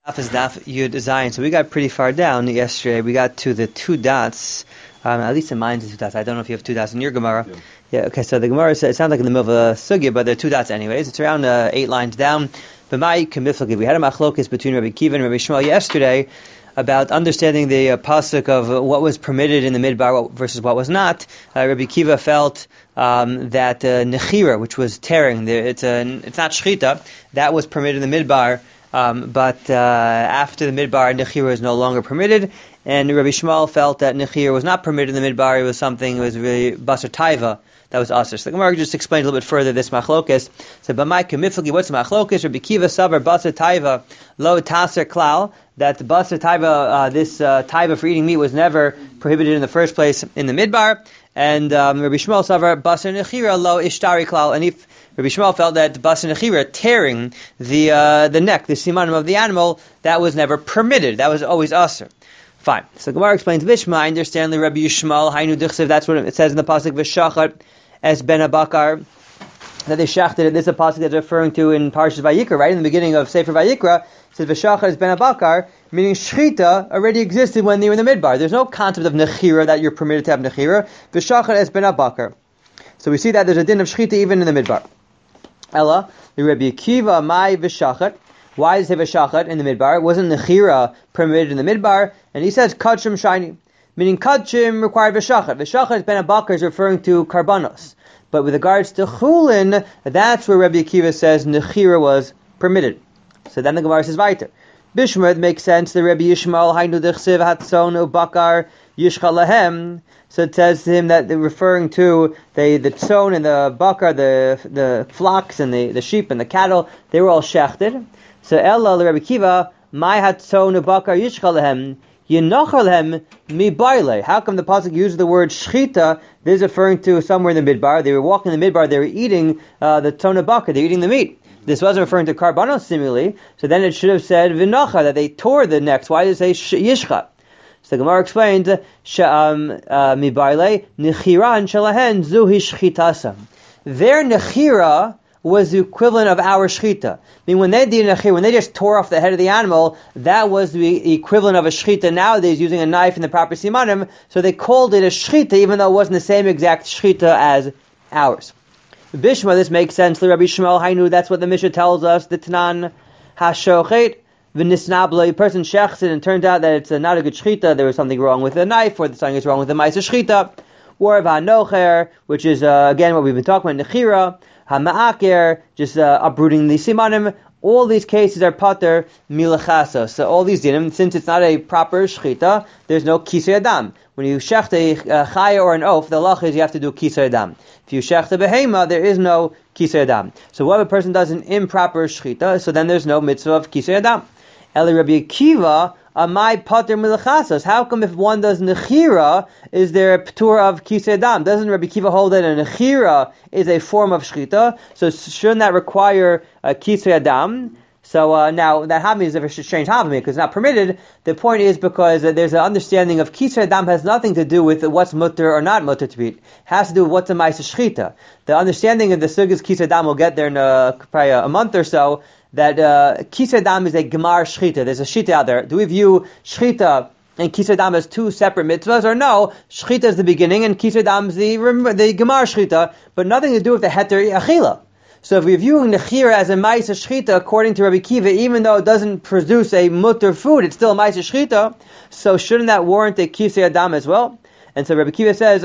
Daf is Daf Yud Zayin. So we got pretty far down yesterday. We got to the two dots. At least in mine, the two dots. I don't know if you have two dots in your Gemara. Yeah. Okay. So the Gemara says it sounds like in the middle of a sugya, but there are two dots anyways. It's around 8 lines down. But my kamiflagi, we had a machlokes between Rabbi Kiva and Rabbi Shmuel yesterday about understanding the pasuk of what was permitted in the midbar versus what was not. Rabbi Kiva felt that nechira, which was tearing, it's not shchita, that was permitted in the midbar. But after the midbar, nechira is no longer permitted, and Rabbi Shmuel felt that nechira was not permitted in the midbar. It was something, it was really basar taiva that was asr. So the Gemara just explained a little bit further this machlokes. So, but my kamiflagi, what's the machlokes? Rabbi Kiva savar basar taiva lo taser klal, that the basar taiva, this taiva for eating meat was never prohibited in the first place in the midbar, and Rabbi Shmuel savar basar nechira lo ishtari klal, and if Rabbi Shmuel felt that basar nechira, tearing the neck, the simanim of the animal, that was never permitted. That was always asr. Fine. So Gemara explains Bishma. I understand the Rabbi Yishmael Hainu Dichsev. That's what it says in the pasuk V'shachat es ben abakar, that they shachted it. This is a pasuk that's referring to in Parshas Vayikra, right in the beginning of Sefer Vayikra. It says V'shachat es ben abakar, meaning shchita already existed when they were in the midbar. There's no concept of nechira that you're permitted to have nechira. V'shachat es ben abakar. So we see that there's a din of shchita even in the midbar. Ella, the Rabbi Akiva, my v'shachat. Why does it say v'shachat in the midbar? It wasn't nechira permitted in the midbar, and he says kachim shiny, meaning kachim required v'shachat. V'shachat ben abakar is referring to karbanos, but with regards to chulin, that's where Rabbi Akiva says nechira was permitted. So then the Gemara says weiter. Bishmer, it makes sense. The Rabbi Yishmael Hainu Dichsev Hatzon Ubakar Yishcha Lahem. So it says to him that they're referring to the tzon and the bakar, the flocks and the sheep and the cattle, they were all shechted. So Ella Rabbi Kiva, my hatzon ubakar yishcha lehem, yinachar lehem mi baile. How come the pasuk uses the word shchita? This is referring to somewhere in the midbar. They were walking in the midbar, they were eating the tzon ubakar, they're eating the meat. This wasn't referring to karbanos seemingly, so then it should have said v'nachar, that they tore the necks. Why did it say yishcha? So the Gemara explains, mibaile nechiran shalahen zuhi shchitasam. Their nechira was the equivalent of our shchita. I mean, when they did nechira, when they just tore off the head of the animal, that was the equivalent of a shchita nowadays using a knife in the proper simanim. So they called it a shchita, even though it wasn't the same exact shchita as ours. Bishma, this makes sense. Rabbi Shmuel Hainu, that's what the Mishnah tells us. The Tanan hashochet. A person shechs it and turns out that it's not a good shchita, there was something wrong with the knife, or something is wrong with the ma'aser shchita, or v'hanocher, which is again what we've been talking about, nechira, hama'aker, just uprooting the simanim. All these cases are pater milachasa. So all these dinim, since it's not a proper shchita, there's no kisei adam. When you shecht a chaya or an oaf, the halach is you have to do kisei adam. If you shecht a behema, there is no kisei adam. So what if a person does an improper shchita, so then there's no mitzvah of kisei adam. Eli Rabbi Akiva, amai pater milachasas. How come if one does nechira, is there a p'tur of kisei adam? Doesn't Rabbi Akiva hold that a nechira is a form of shchita? So shouldn't that require a kisei adam? So now that havmi is a strange havmi because it's not permitted. The point is because there's an understanding of kisei adam has nothing to do with what's mutter or not mutter to eat. It has to do with what's a ma'aser shchita. The understanding of the sugyas kisei adam will get there in probably a month or so. That kisei adam is a gemar shchita. There's a shita out there. Do we view shchita and kisei adam as two separate mitzvahs, or no? Shchita is the beginning and kisei adam is the gemar shchita, but nothing to do with the heter achila. So if we're viewing nechira as a ma'aser shchita, according to Rabbi Kiva, even though it doesn't produce a mutter food, it's still a ma'aser shchita. So shouldn't that warrant a kisei adam as well? And so Rabbi Kiva says,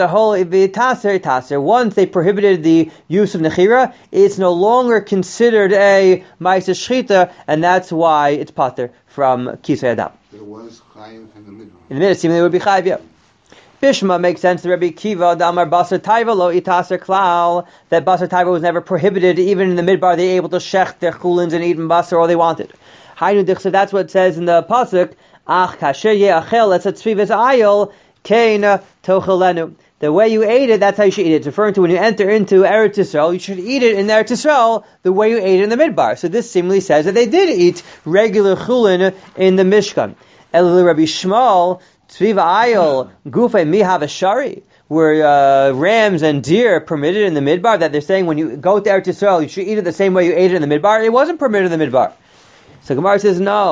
once they prohibited the use of nechira, it's no longer considered a ma'aser shchita, and that's why it's pater from kisei adam. There was chayiv in the middle. In the middle, seemingly it would be chayiv, yeah. Bishma makes sense to Rabbi Kiva, Damar basar taiva lo itaser klal, that basar taiva was never prohibited, even in the midbar they were able to shech their chulins and eat basar all they wanted. Hainu dichsev, that's what it says in the pasuk, ach kasher ye'achel etzat tzvives ayil, Keina tochelenu. The way you ate it, that's how you should eat it. It's referring to when you enter into Eretz Yisrael, you should eat it in Eretz Yisrael the way you ate it in the midbar. So this seemingly says that they did eat regular chulin in the Mishkan. Elul Rabbi Shmuel, tzviva ayil, gufay mihav shari, were rams and deer permitted in the midbar, that they're saying when you go to Eretz Yisrael, you should eat it the same way you ate it in the midbar. It wasn't permitted in the midbar. So Gemara says, no.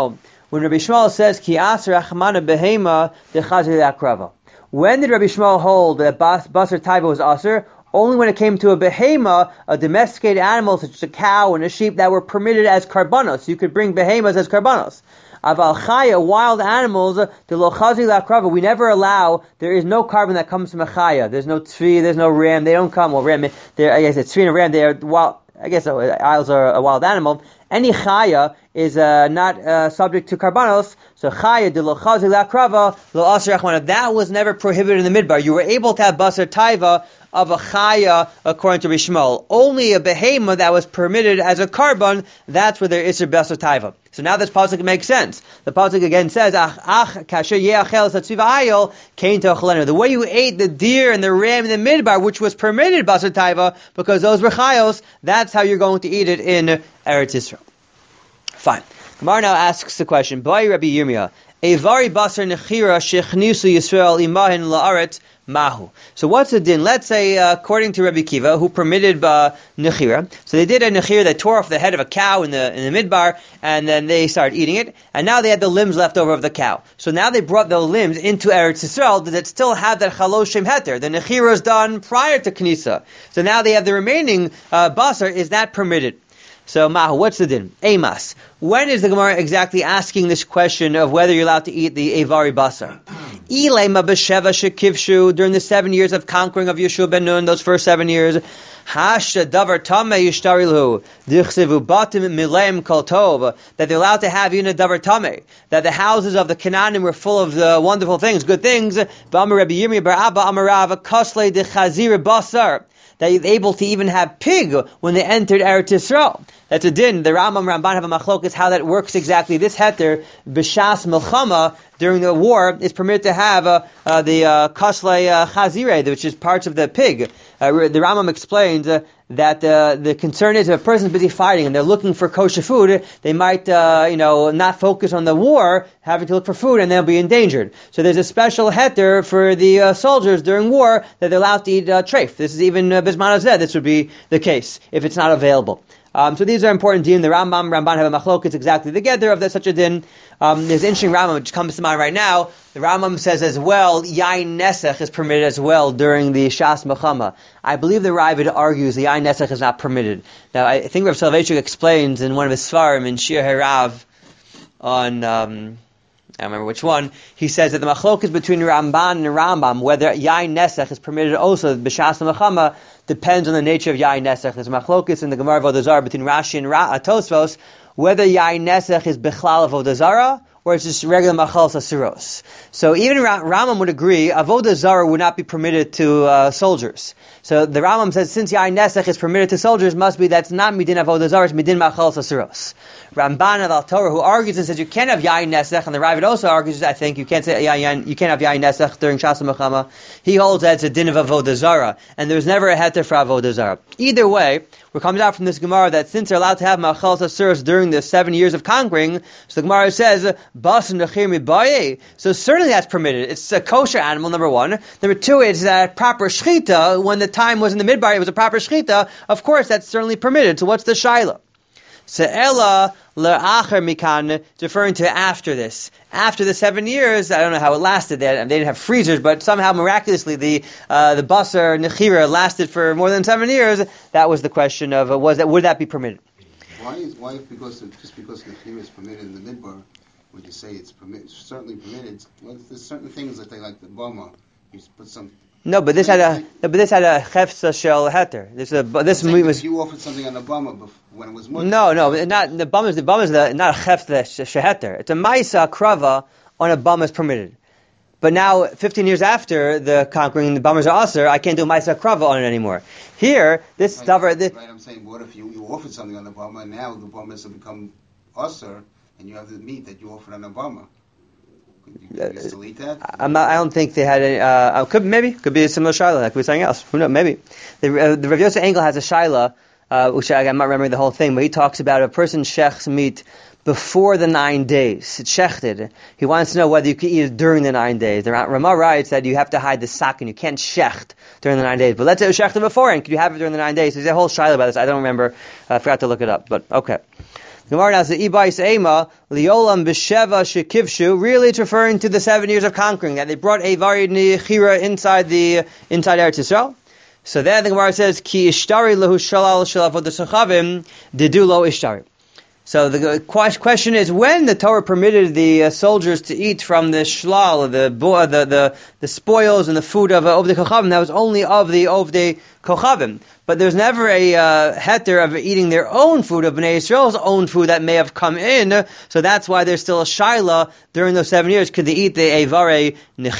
when Rabbi Shmuel says, Ki asr achmana behema dechazir akrava. When did Rabbi Shmuel hold that basar taiva was asr? Only when it came to a behema, a domesticated animal such as a cow and a sheep that were permitted as karbanos. You could bring behemoths as karbanos. Aval chaya, wild animals, the lo chazi la'akrava, we never allow, there is no carbon that comes from a chaya. There's no tzvi, there's no ram, they don't come, well ram, I guess it's tzvi and a ram, they are wild, I guess owls are a wild animal. Any chaya is not subject to karbanos, so chaya de lo chazi la'akrava, lo asr achmana, that was never prohibited in the midbar. You were able to have basar taiva of a chaya according to Rishmol. Only a behema that was permitted as a carbon, that's where there is a basar taiva. So now this pasuk makes sense. The pasuk again says, kasher ye'achel satziva ayil kain to'chalenu. The way you ate the deer and the ram in the midbar, which was permitted basar taiva, because those were chayos, that's how you're going to eat it in Eretz Yisrael. Fine. Gemara now asks the question, Bai Rabbi Yirmiyah, Evari basar nechira shechnisu Yisrael imahin la'aretz mahu. So what's the din? Let's say, according to Rabbi Kiva, who permitted nechira, so they did a nechira, they tore off the head of a cow in the midbar, and then they started eating it, and now they had the limbs left over of the cow. So now they brought the limbs into Eretz Yisrael that still have that chalosh shem heter. The nechira is done prior to knisa. So now they have the remaining basar. Is that permitted? So, Mahu, what's the din? Emas. When is the Gemara exactly asking this question of whether you're allowed to eat the Evari Basar? Ilema b'sheva shekivshu, during the 7 years of conquering of Yeshua ben Nun, those first 7 years. Hasha davar tameh yishtarilhu. Dichsevu batim mileim kol tov. That they're allowed to have even a davar tameh. That the houses of the Canaanim were full of the wonderful things, good things. B'amar Rabbi Yirmiyah bar Abba amarav kasle de chazir basar. That you're able to even have pig when they entered Eretz Yisrael. That's a din. The Rambam Ramban have a machlokes how that works exactly. This heter, b'shas milchama, during the war, is permitted to have the kaslei chazire, which is parts of the pig. The Rambam explains that the concern is if a person's busy fighting and they're looking for kosher food, they might not focus on the war, having to look for food, and they'll be endangered. So there's a special heter for the soldiers during war that they're allowed to eat treif. This is even Bisman Azeh, this would be the case if it's not available. So these are important din. The Ramban have a machlok. It's exactly together of such a din. There's an interesting Rambam which comes to mind right now. The Rambam says as well, yain nesach is permitted as well during the Shas Mechama. I believe the Ravid argues the yain nesach is not permitted. Now I think Rav Soloveitchik explains in one of his svarim in Shir Harav on I don't remember which one. He says that the machlok is between Ramban and Rambam whether yain nesach is permitted also b'Shas Mechama. Depends on the nature of yain nesach. There's a machlokes in the Gemara of Avodah Zarah between Rashi and Tosfos whether yain nesach is bechlal of Avodah Zarah or it's just regular machal sasiros. So even Rambam would agree Avodah Zarah would not be permitted to soldiers. So the Rambam says since yain nesach is permitted to soldiers, must be that's not midin Avodah Zarah, it's midin machal sasiros. Ramban of Al Torah, who argues and says you can't have yain nesach, and the Ravid also argues I think you can't have yain nesach during Shas Mechama. He holds that it's a din of Avodah Zarah, and there's never a heter for Avodah Zarah. Either way, what comes out from this Gemara that since they're allowed to have machal sasiros during the 7 years of conquering, so the Gemara says bas nechir mibaye. So certainly that's permitted. It's a kosher animal, number one. Number two, it's a proper shchita. When the time was in the midbar, it was a proper shchita. Of course, that's certainly permitted. So what's the shaila? Se'ela le'acher mikan, referring to after this. After the 7 years, I don't know how it lasted. They didn't have freezers, but somehow miraculously the basar nechira lasted for more than 7 years. That was the question of would that be permitted? Why because nechira is permitted in the midbar? Would you say it's certainly permitted? Well, there's certain things that they like the bama. You put some. No, but this had a chefsa shel heter. This you offered something on the bama when it was much. No, not the bama. The bama is not a chefsa sheheter. It's a ma'isa krava on a bama is permitted. But now, 15 years after the conquering, the bamas are aser. I can't do ma'isa krava on it anymore. Here, this davar. Right, I'm saying, what if you offered something on the bama and now the bamas have become aser and you have the meat that you offered on the bama? Could you still eat that? I don't think they had any. Could be a similar shaila. That could be something else. Who knows? Maybe the Rav Yosef Engel has a shaila, which I'm not remembering the whole thing, but he talks about a person shechs meat before the 9 days. It's shechted. He wants to know whether you can eat it during the 9 days. The Ramah writes that you have to hide the sack and you can't shecht during the 9 days. But let's say it was shechted before, and could you have it during the 9 days? There's a whole shaila about this. I don't remember. I forgot to look it up. But okay. Gemara now says, Ibais Ema, Liolam B'Sheva Shekivshu, really it's referring to the 7 years of conquering, that they brought Eivari Nechira inside Eretz Yisrael. So there the Gemara says, Ki Ishtari Lehu Shalal Shalafot Desachavim, Didu Lo Ishtari. So the question is, when the Torah permitted the soldiers to eat from the shlal, the spoils and the food of the Kochavim, that was only of the Kochavim. But there's never a heter of eating their own food, of Bnei Yisrael's own food that may have come in. So that's why there's still a shaila during those 7 years. Could they eat the Eivari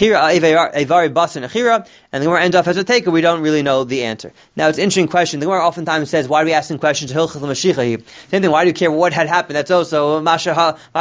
Bas and Nechira? And the Gemara ends off as a taker. We don't really know the answer. Now it's an interesting question. The Gemara oftentimes says, why do we ask them questions? Same thing, why do you care what had happened? That's also Masha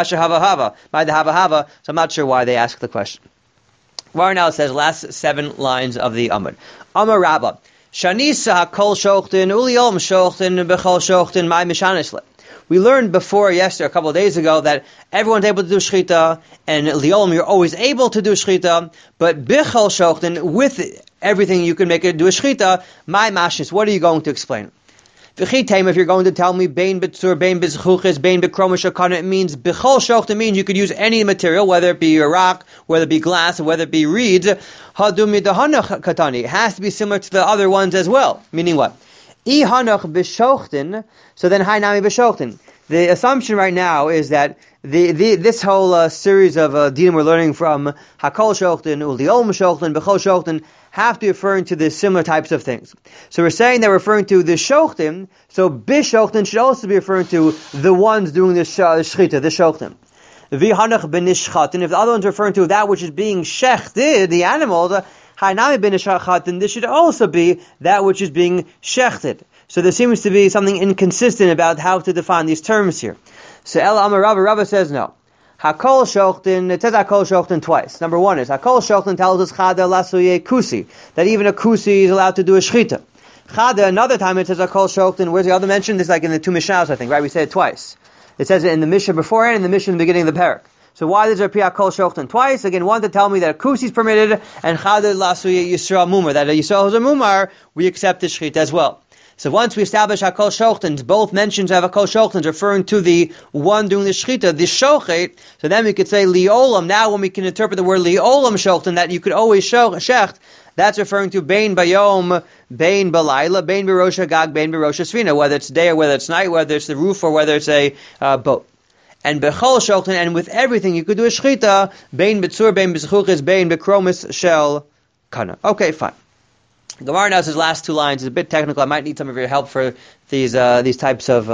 Hava by the Hava. So I'm not sure why they ask the question. Gemara now says, last 7 lines of the Amud. Amar Rabbah. Shanisa hakol shochtin uliom shochtin bechol shochtin my mishanisle. We learned before yesterday, a couple of days ago, that everyone's able to do shchita, and liom you're always able to do shchita, but bechol shochtin, with everything you can make it do a shchita, my mashnis. What are you going to explain? If you're going to tell me bein b'tzur, bein b'zchuchis, bein b'kromish akana, it means b'chol shochta means you could use any material, whether it be a rock, whether it be glass, or whether it be reeds. Hadumi dahanach katani. It has to be similar to the other ones as well. Meaning what? I hanach b'shochtin. So then hainami b'shochtin. The assumption right now is that this whole series of dinim we're learning from hakol shochtin, uliom shochtin, b'chol shochtin, have to be referring to the similar types of things. So we're saying they're referring to the shochtim, so bishochtim should also be referring to the ones doing the shchita, the shochtim. V'hanach benishchatin, if the other one's referring to that which is being shechted, the animals, hainami benishchatin, this should also be that which is being shechted. So there seems to be something inconsistent about how to define these terms here. So El Amar Rava says no. Hakol shochtin, it says hakol shochtin twice. Number one is, hakol shochtin tells us chada lasuye kusi, that even a kusi is allowed to do a shchita. Chada, another time it says hakol shochtin, where's the other mention? This is like in the 2 Mishnahs, I think, right? We say it twice. It says it in the Mishnah beforehand and the Mishnah in the beginning of the parak. So why does there appear hakol shochtin twice? Again, one to tell me that a kusi is permitted, and chada lasuye yisrael mumar, that a yisrael who's a mumar, we accept the shchita as well. So once we establish hakol shochtins, both mentions of hakol shochtins referring to the one doing the shchita, the shochet, so then we could say liolam. Now when we can interpret the word liolam shochtin, that you could always shecht, that's referring to bein bayom, bein balayla, bein b'rosh hagag, bein b'rosh hasfina, whether it's day or whether it's night, whether it's the roof or whether it's a boat. And bechol shochtin, and with everything you could do a shchita, bein b'tzur, bein b'zchuchis, bein b'kromis shel kana. Okay, fine. Gemara now says last 2 lines is a bit technical. I might need some of your help for these types of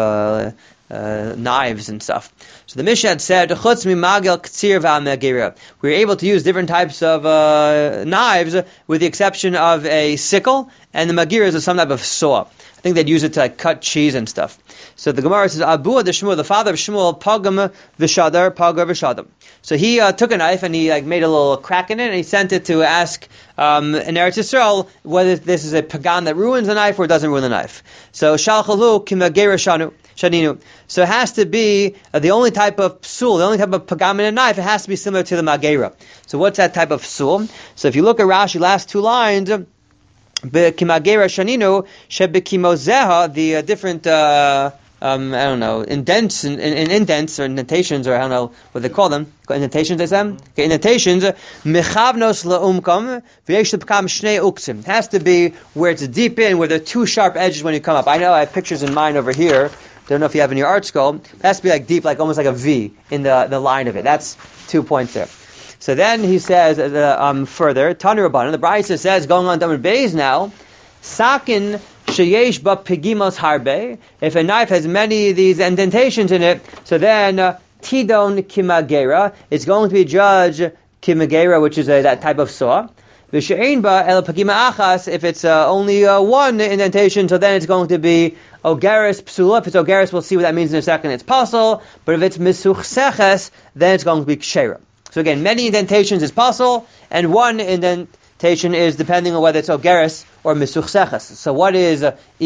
knives and stuff. So the Mishnah had said, "Chutz mimagel ktsir v'amagera." We were able to use different types of knives, with the exception of a sickle, and the magiras is some type of saw. I think they'd use it to cut cheese and stuff. So the Gemara says, Abu de Shmuel, the father of Shmuel, Pagam v'shadar, Pagar v'shadam. So he took a knife and he made a little crack in it, and he sent it to ask in Eretz Yisrael whether this is a pagan that ruins the knife or doesn't ruin the knife. So shalchalu kimagera shaninu. So it has to be the only type of psul, the only type of pagam in a knife. It has to be similar to the magera. So what's that type of psul? So if you look at Rashi, last 2 lines. B'kimagera shaninu shebekimozeha, the different I don't know, indents and indents or indentations, or I don't know what they call them. Indentations, they say? Okay, indentations. Mechavnos la'umkam v'yesh l'pkam shnei uksim. Has to be where it's deep in, where there are 2 sharp edges when you come up. I know I have pictures in mind over here. Don't know if you have in your art school. It has to be like deep, like almost like a V in the line of it. That's 2 points there. So then he says further, Tanu Rabbanan, the Brisa says, going on Damar Beis now, Sakin sheyesh ba pigimos harbe. If a knife has many of these indentations in it, so then tidon kimagera, it's going to be judged kimagera, which is that type of saw. V'she'ein ba el pagima achas, if it's only 1 indentation, so then it's going to be ogeres psula. If it's ogeres, we'll see what that means in a second. It's possible, but if it's misuchseches, then it's going to be kshera. So again, many indentations is possible, and 1 indentation is depending on whether it's ogeres or misuchseches. So what is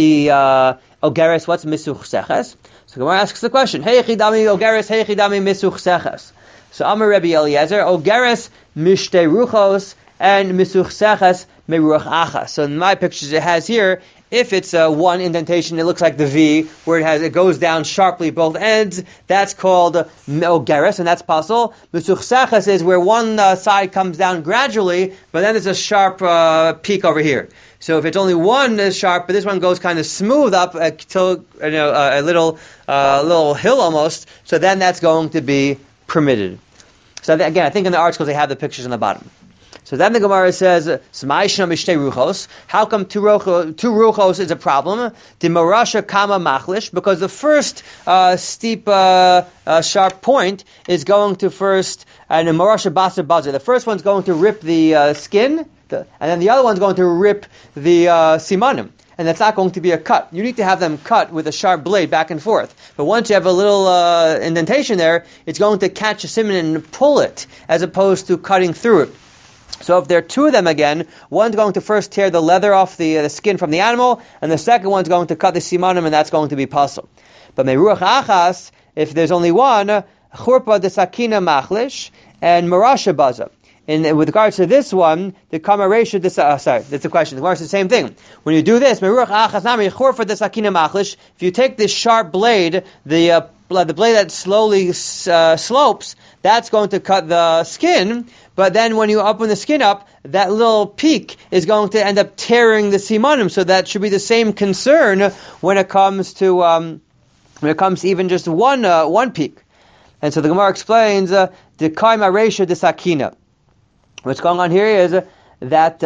ogeres? What's misuchseches? So Gemara asks the question: Hey chidami ogeres, hey chidami misuchseches. So Amar Rabbi Eliezer, ogeres mishte ruchos and misuchseches meruach achas. So in my pictures it has here If it's one indentation, it looks like the V, where it goes down sharply both ends. That's called Ogeres, and that's possible. Mesuchseches is where one side comes down gradually, but then there's a sharp peak over here. So if it's only one sharp, but this one goes kind of smooth up till a little hill almost, so then that's going to be permitted. So again, I think in the articles they have the pictures on the bottom. So then the Gemara says, how come two ruchos is a problem? The marasha kama machlish, because the first steep sharp point is going to first, and the marasha basar bazar, the first one's going to rip the skin, and then the other one's going to rip the simanim. And that's not going to be a cut. You need to have them cut with a sharp blade back and forth. But once you have a little indentation there, it's going to catch a siman and pull it, as opposed to cutting through it. So if there are two of them again, one's going to first tear the leather off the skin from the animal, and the second one's going to cut the simanim, and that's going to be pasul. But meruach achas, if there's only one, churpa de sakina machlish, and marasha baza. And with regards to this one, the kamaresha, that's the question. The Gemara says the same thing. When you do this, meruach achas nami churpa de sakina machlish, if you take this sharp blade, the blade that slowly slopes, that's going to cut the skin. But then when you open the skin up, that little peak is going to end up tearing the simanim. So that should be the same concern when it comes to even just one peak. And so the Gemara explains the kaima reisha de sakina. What's going on here is that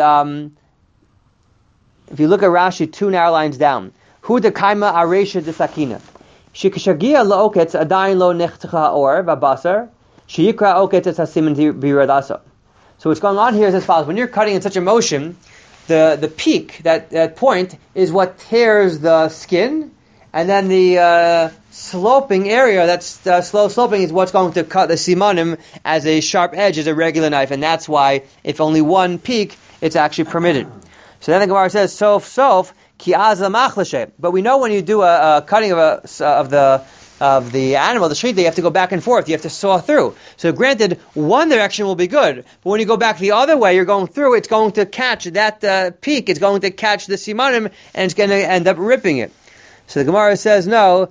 if you look at Rashi 2 narrow lines down, hu de kaima areisha de sakina. Shikishagia laoketz adayin lo nechtacha or vabasar. So what's going on here is as follows. When you're cutting in such a motion, the peak, that point, is what tears the skin, and then the sloping area, that's slow sloping, is what's going to cut the simanim as a sharp edge, as a regular knife, and that's why, if only one peak, it's actually permitted. So then the Gemara says, sof, ki az lamachlashe. But we know when you do a cutting of the animal, the shechita, you have to go back and forth. You have to saw through. So granted, one direction will be good, but when you go back the other way, you're going through, it's going to catch that peak, it's going to catch the simanim, and it's going to end up ripping it. So the Gemara says, no,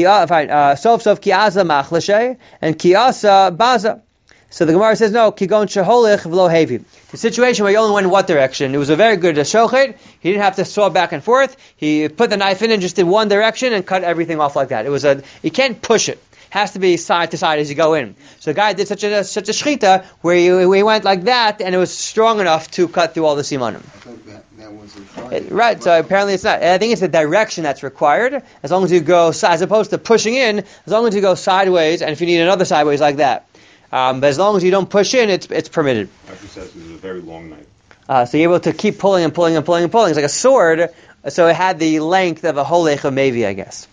sof ki'asa machlashe, and ki'asa baza. So the Gemara says, no, kigon sheholich v'lo hevi. The situation where you only went in what direction? It was a very good shochet. He didn't have to saw back and forth. He put the knife in and just did one direction and cut everything off like that. You can't push it. It has to be side to side as you go in. So the guy did such a shechita where he went like that, and it was strong enough to cut through all the simanim. I think that was required. Right, so apparently it's not. I think it's the direction that's required. As long as you go, as opposed to pushing in, as long as you go sideways, and if you need another sideways like that. But as long as you don't push in, it's permitted. Actually says this is a very long knife. So you're able to keep pulling and pulling and pulling and pulling. It's like a sword, so it had the length of a holech of maybe, I guess.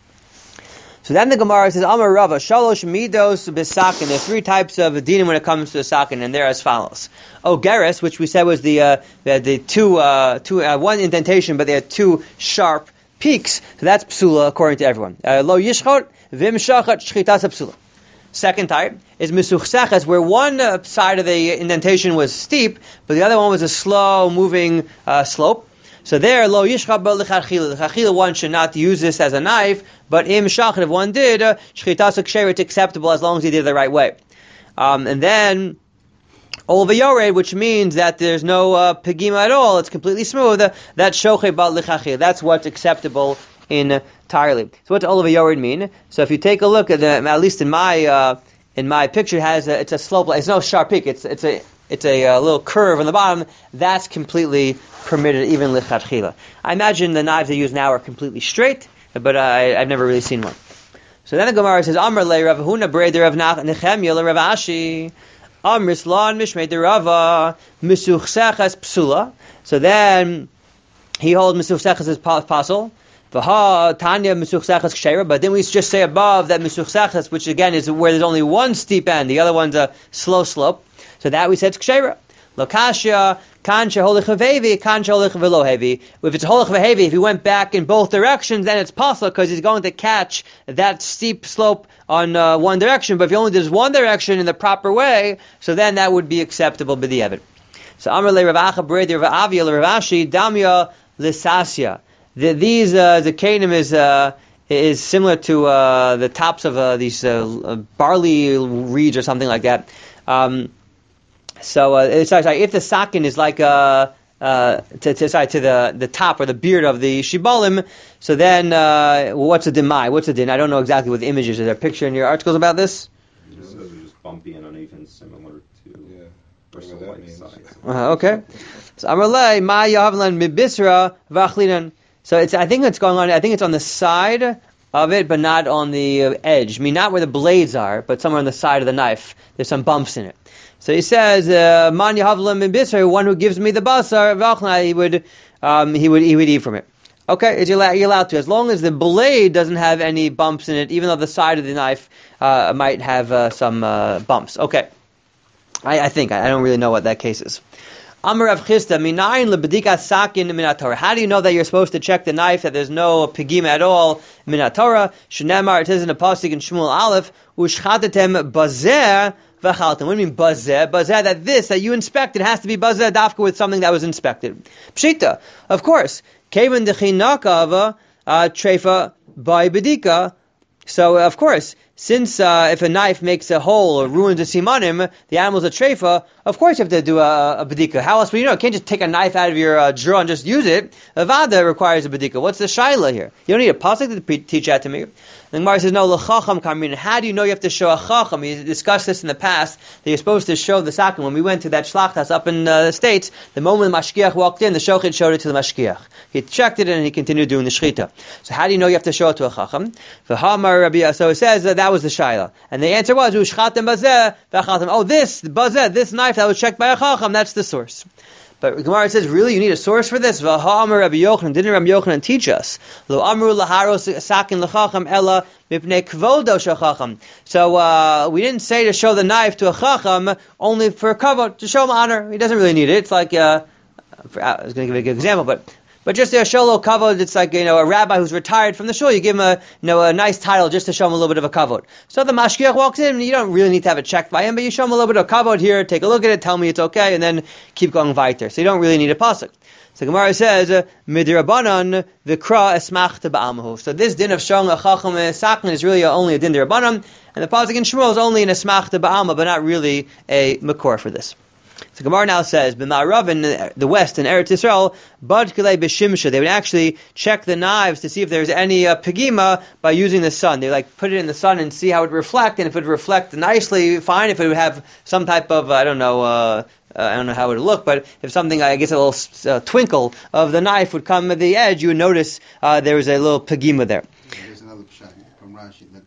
So then the Gemara says, Amar Rava, Shalosh Midos Besakin. There are 3 types of dinim when it comes to the sakin, and they're as follows. Ogeres, which we said was the two one indentation, but they had 2 sharp peaks. So that's psula according to everyone. Lo Yishchot, Vim Shachat, Shchitas Psula. Second type is misuchseches, where one side of the indentation was steep, but the other one was a slow moving slope. So there, lo yishchab l'chachila. L'chachila, one should not use this as a knife, but im shachet, if one did, shchitas ksher, it's acceptable as long as he did it the right way. And then olvayored, which means that there's no pegima at all, it's completely smooth. That's shochet bal l'chachila. That's what's acceptable entirely. So what does olvayored mean? So if you take a look at at least in my picture, it's a slope. It's no sharp peak. It's a little curve on the bottom. That's completely permitted, even lichatchila. I imagine the knives they use now are completely straight, but I've never really seen one. So then the Gemara says, Amr le Rav Huna breder Rav Nechemia le Rav Ashi, Amr Slan Mishmei de Rava Misuchseches Psula. So then he holds Misuchseches as pasul. Tanya Misuchseches Ksheira, but then we just say above that Misuchseches, which again is where there's only one steep end, the other one's a slow slope. So that we said Ksheira. Lokashia, Kan Sheholich Havevi, Kan Sheholich Velohevi. If it's Holich Vehevi, if he went back in both directions, then it's possible because he's going to catch that steep slope on one direction. But if he only does one direction in the proper way, so then that would be acceptable b'di'evet. So Amar le Rav Acha Breder Rav Avia le Rav Ashi Damya Lisasya. these zakanim is similar to the tops of these barley reeds or something like that. Sorry, if the sakin is like to the top or the beard of the shibalim, so then what's the dimai? What's the din? I don't know exactly what the image is. Is there a picture in your articles about this? It says it's just bumpy and uneven, similar to bristle-like sides. Okay. So Amalei ma yavlan mibisra v'achlinan. So I think it's going on. I think it's on the side of it, but not on the edge. I mean, not where the blades are, but somewhere on the side of the knife. There's some bumps in it. So he says, "Man yahavlam min bisar, one who gives me the basar, v'achna, he would eat from it." Okay, you're allowed to, as long as the blade doesn't have any bumps in it, even though the side of the knife might have some bumps. Okay, I think I don't really know what that case is. Amar Rav Chisda, minayin lebedika sakin minatorah. How do you know that you're supposed to check the knife, that there's no pigim at all? Minatorah, shenemar, it says in the pasuk in Shmuel Aleph, ushchatetem bazer v'chaltem. What do you mean bazer? Bazer, that you inspected has to be bazer dafka with something that was inspected. Pshita, of course. Kevan dechinakava trefa by bedika. So, of course, since if a knife makes a hole or ruins a simanim, the animal's a treifa, of course you have to do a bedika. How else would you know? You can't just take a knife out of your drawer and just use it. A vada requires a bedika. What's the shaila here? You don't need a pasuk to teach that to me. The Gemara says, no, l'chacham kamrin. How do you know you have to show a chacham? We discussed this in the past, that you're supposed to show the sakin. When we went to that shlachtas up in the States, the moment the mashkiach walked in, the shochet showed it to the mashkiach. He checked it and he continued doing the shchita. So how do you know you have to show it to a chacham? So it says that was the shaila. And the answer was, ushchatem bazeh v'chaltem. Oh, this knife that was checked by a chacham, that's the source. But Gemara says, really, you need a source for this? V'ha'amar Rabbi Yochanan, didn't Rabbi Yochanan teach us? Lo amru laharos sakin l'chacham ella mipnei kvodo shachacham. So we didn't say to show the knife to a chacham only for kavod, to show him honor. He doesn't really need it. It's like I was going to give a good example, but just a show a little kavod. It's like a rabbi who's retired from the shul. You give him a nice title just to show him a little bit of a kavod. So the mashkiach walks in, you don't really need to have it checked by him, but you show him a little bit of kavod here. Take a look at it, tell me it's okay, and then keep going weiter. So you don't really need a pasuk. So Gemara says midirabanan v'kra esmach ba'amahu. So this din of showing a chacham sakin is really only a din dirabanan, and the pasuk in Shmuel is only an esmach ba'ama, but not really a makor for this. So Gemara now says, b'ma'arav in the west, in Eretz Yisrael, bad kilei b'shimsha. They would actually check the knives to see if there's any pegima by using the sun. They put it in the sun and see how it would reflect, and if it would reflect nicely, fine. If it would have some type of, I don't know how it would look, but if something, I guess a little twinkle of the knife would come at the edge, you would notice there was a little pegima there. There's another shot from Rashi that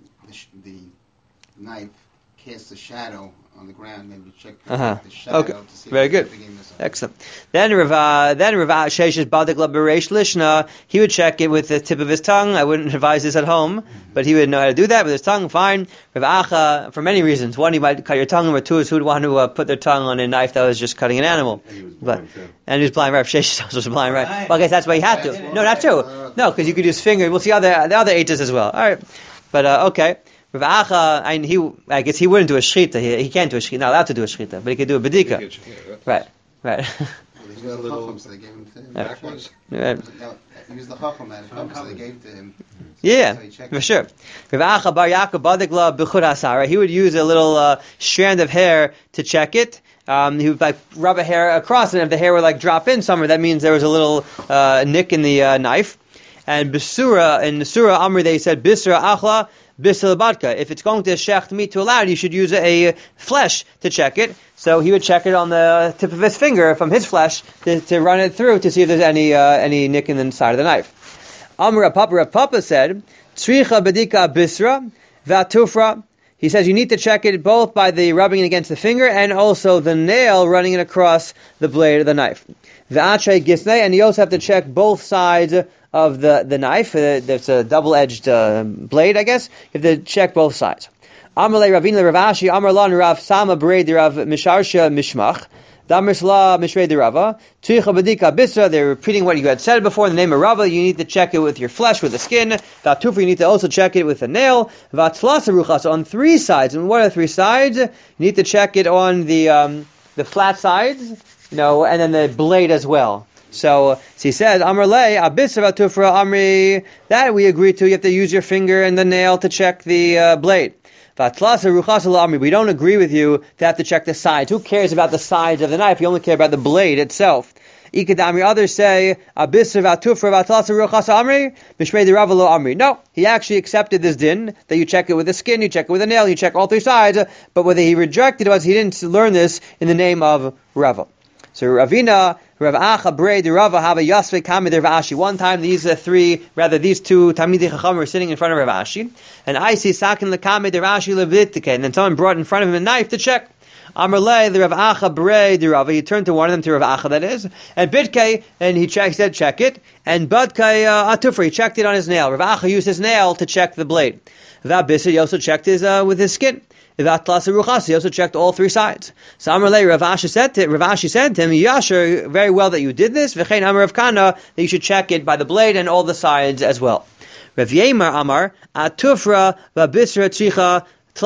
the knife casts a shadow on the ground, maybe check the shadow to see. Very good. Excellent. Then Rav Sheshes Badik Laberesh Lishna, he would check it with the tip of his tongue. I wouldn't advise this at home, but he would know how to do that with his tongue, fine. Rav Acha, for many reasons. One, he might cut your tongue. Number two is who would want to put their tongue on a knife that was just cutting an animal. And he was blind, too. And he was blind, right? Rav Sheshes also was blind, right? Well, I guess that's why he had to. No, not true. No, because you could use finger. We'll see the other ages as well. All right. But, okay. Rav Acha, I guess he wouldn't do a shchita. He can't do a shchita. Not allowed to do a shchita, but he could do a bedika. Right. There's no chacham, so they gave him to him. Backwards? Right. He was the chacham at him, so they gave it to him. Yeah, for sure. Rav Acha bar Yaakov badikla b'chur hasara. He would use a little strand of hair to check it. He would rub a hair across it, and if the hair would drop in somewhere, that means there was a little nick in the knife. And Besura, in the Surah Amr, they said, Bisra achla, Bisra badka. If it's going to shecht meat to allow it, you should use a flesh to check it. So he would check it on the tip of his finger from his flesh to run it through to see if there's any nick in the side of the knife. Amr Rav Papa said, Tzricha bedika bisra v'atufra. He says you need to check it both by the rubbing it against the finger and also the nail running it across the blade of the knife. V'atrei gisnei, and you also have to check both sides of the knife. There's a double-edged blade, I guess. You have to check both sides. Amar le Ravina le Rav Ashi, Amar lan Rav Sama Berei de Rav Misharsha Mishmach, Damar Sla Mishrei de Rava, Tuicha Badika Bisra. They're repeating what you had said before in the name of Rava. You need to check it with your flesh, with the skin. Vatufra, you need to also check it with a nail. Vatlasa Ruchas, on three sides. And what are three sides? You need to check it on the flat sides, and then the blade as well. So he says, Amar lei, abisra tufra amri, that we agree to. You have to use your finger and the nail to check the blade. We don't agree with you to have to check the sides. Who cares about the sides of the knife? You only care about the blade itself. Others say, no, he actually accepted this din, that you check it with the skin, you check it with a nail, you check all three sides, but what he rejected was he didn't learn this in the name of Rava. So Ravina, Rav Acha, Brei, the Rava have a Yasve Kami, Rav Ashi. One time these two Talmidei Chacham were sitting in front of Rav Ashi, and I see Sakin Lekami, the Rav Ashi Levitike, and then someone brought in front of him a knife to check. Amar lei, the Rav Acha, Brei, the Rava, he turned to one of them, to Rav Acha that is, and Bitke, and he said check it, and Badkai Atufra, he checked it on his nail. Rav Acha used his nail to check the blade. Vabisa, he also checked his with his skin. He also checked all three sides. So Amar lei, Rav Ashi said to him, Yasher, very well that you did this. V'chein Amar Rav Kana, that you should check it by the blade and all the sides as well. Rav Yemar Amar, Atufra v'bisra tzicha.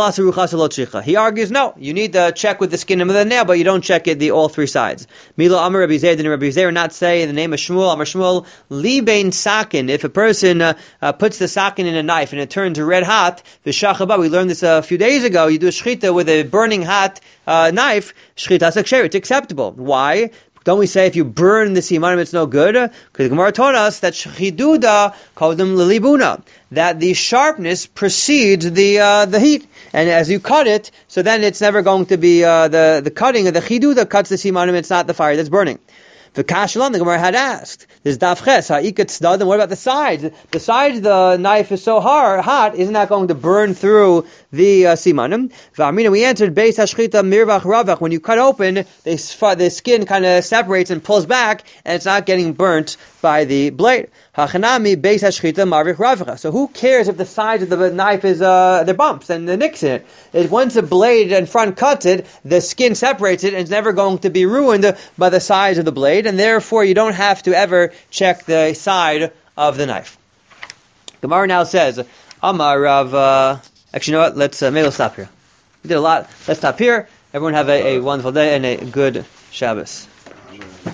He argues, no, you need to check with the skin and with the nail, but you don't check it all three sides. Milo Amar Rabbi Zeir, and Rabbi Zeir not say the name of Shmuel, Amar Shmuel, Libein Sakin, if a person puts the sakin in a knife and it turns red hot, v'shachaba, we learned this a few days ago, you do a shchita with a burning hot knife, shchita saksher, it's acceptable. Why? Don't we say if you burn the simanim it's no good? Because the Gemara taught us that shchiduda kodem lilibuna, that the sharpness precedes the heat, and as you cut it, so then it's never going to be the cutting of the chiduda cuts the simanim. It's not the fire that's burning. The Kashalon, the Gemara had asked, there's dafches, ha'ikat tzdadim, what about the sides? The sides, the knife is so hot, isn't that going to burn through the simanim? V'amina, we answered, beis hashchita mirvach ravach, when you cut open, the skin kind of separates and pulls back, and it's not getting burnt by the blade. Hachanami beis hashchita marvich ravach. So who cares if the sides of the knife is, they're bumps and the nicks in it? Once the blade in front cuts it, the skin separates it, and it's never going to be ruined by the sides of the blade, and therefore you don't have to ever check the side of the knife. Gemara now says, Amar Rav, actually, you know what? Maybe we'll stop here. We did a lot. Let's stop here. Everyone have a wonderful day and a good Shabbos.